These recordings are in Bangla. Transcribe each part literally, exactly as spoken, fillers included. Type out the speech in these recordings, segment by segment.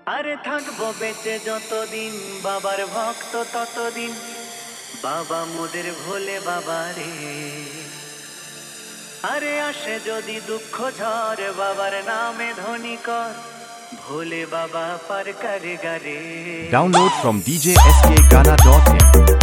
আরে থাকবো বেঁচে যতদিন বাবার ভক্ত ততদিন, বাবা মোদের ভোলে বাবা রে। আরে আসে যদি দুঃখ ঝড় বাবার নামে ধ্বনি কর, ভোলে বাবা পার করে গারে। Download from d j s k gana dot in.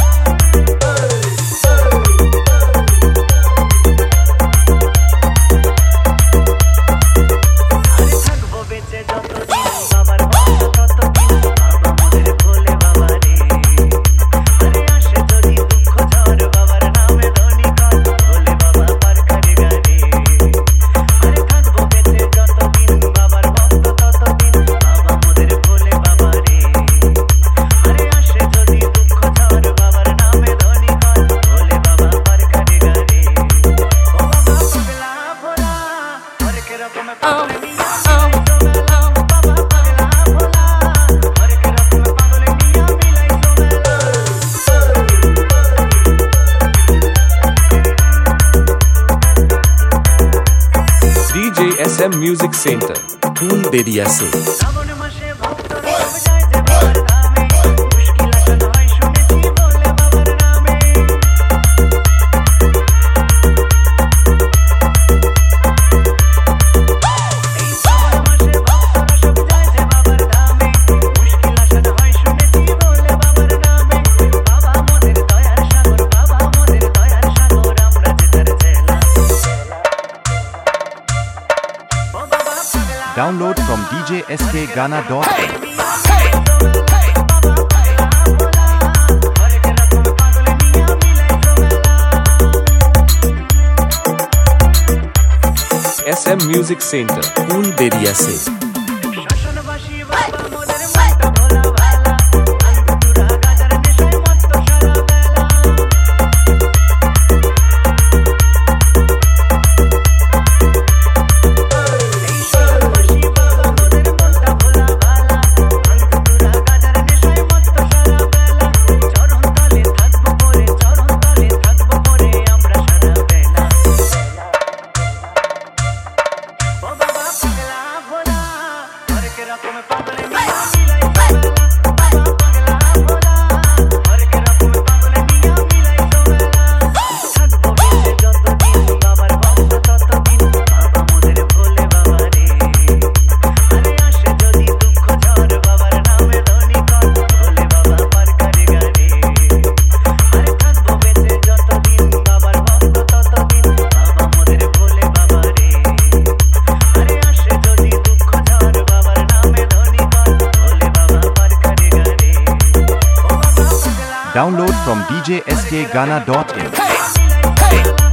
D J S M Music Center, Pool Bediase. Download from d j s k gana dot in. S M Music Center, Pool Bediase. Download from d j s k gana dot in.